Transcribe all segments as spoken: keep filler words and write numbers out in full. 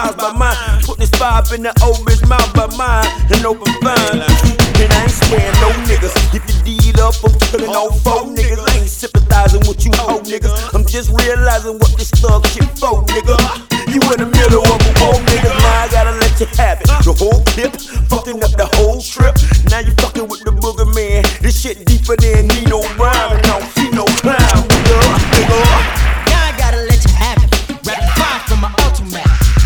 house by mine. Put this five in the old bitch mouth by mine. And open fine. And I ain't swearing no niggas. If you deed up, I'm killing all four niggas. I ain't sympathizing with you hoe niggas. I'm just realizing what this thug shit for, nigga. You in the middle of a war, niggas. Now I gotta let you have it. The whole clip, fucking up the whole trip. Now you fucking with the booger man. This shit deeper than Nino Brown. And I don't see no clown, nigga. Nigga. Now I gotta let you have it. Rapid fire from my ultimate.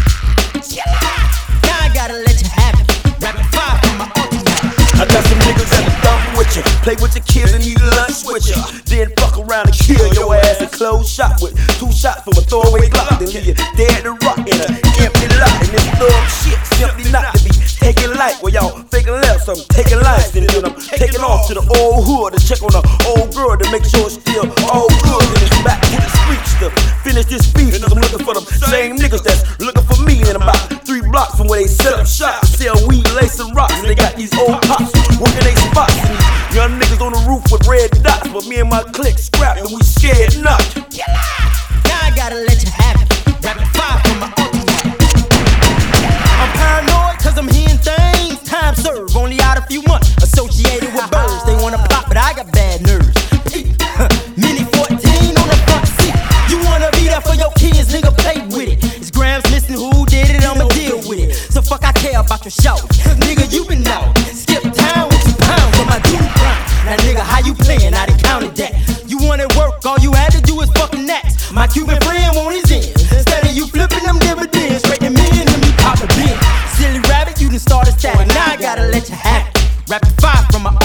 Now I gotta let you have it. Rapid fire from my ultimate. I got some niggas that be dumb with you. Play with your kids and eat lunch with you. Then fuck around and kill your ass and close shot with two shots from a throwaway Glock. Then leave you dead to rock in an empty lot. And this thug shit simply not to be taking light. Well, y'all faking left, so I'm taking life. Then I'm taking off to the old hood to check on the old girl to make sure it's still all good. And it's back to the streets to finish this beef. Cause I'm looking for them same niggas that's looking for me. And about three blocks from where they set up shop to sell weed, lace, and rocks. And they got these old pops working they spots. And these young niggas on the roof with red dots. But me and my clique scrapped and we scared not. Now I gotta let you have it. Rapid fire from my ultimate. I'm paranoid cause I'm hearing things. Time served, only out a few months. Associated with birds, they wanna pop, but I got bad nerves. Mini fourteen on the front seat. You wanna be there for your kids, nigga, play with it. It's Grams missing, who did it, I'ma deal with it. So fuck I care about your show. Nigga, you been out. Skip town with two pounds on my dude grind. Now nigga, how you playing? I done counted that. You wanted work, all you had to do is fucking next. My Cuban friend want his ends. Instead of you flipping them dividends, straight to me and then you pop a bin. Silly rabbit, you done started static. Now I gotta let you have it. Rapid fire from my